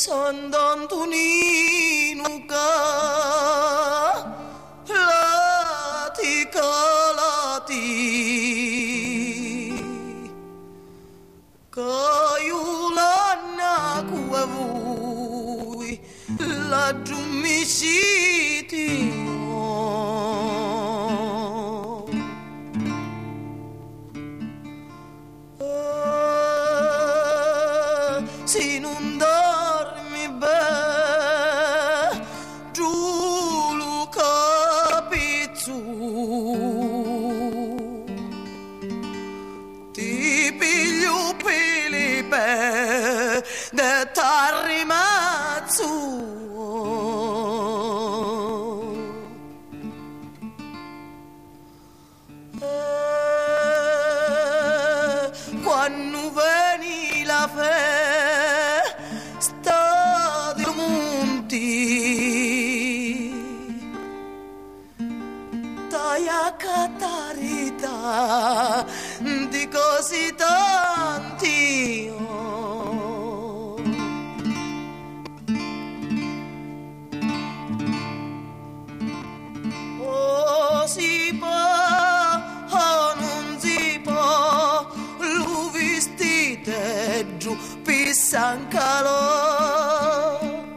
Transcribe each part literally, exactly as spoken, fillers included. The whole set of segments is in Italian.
Sant'Antonino calati calati caiulanna cua vui la giumisiti si non dormi bene giù lo capizzo ti piglio pili per de t'arrimazzo eh, quando veni la festa di monti dai a catarità di così tanti oh si può oh non si può lo vestite giù pissancalo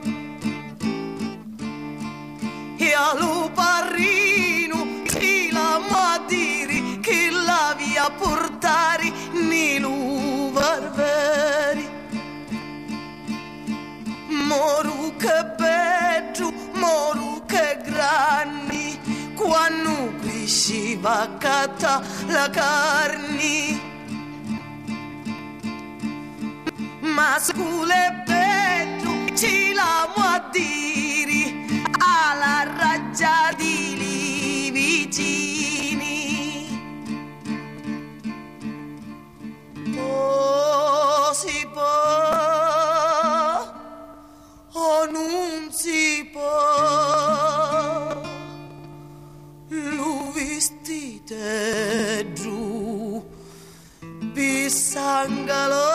e allo parrino si la madiri che la via portare ni lo barberi moru che peggio moru che grandi quando cresceva catta la carne ma scule peggio ci la muadiri alla raggia di li vicini oh si può oh non si può lo vestite giù bissangalo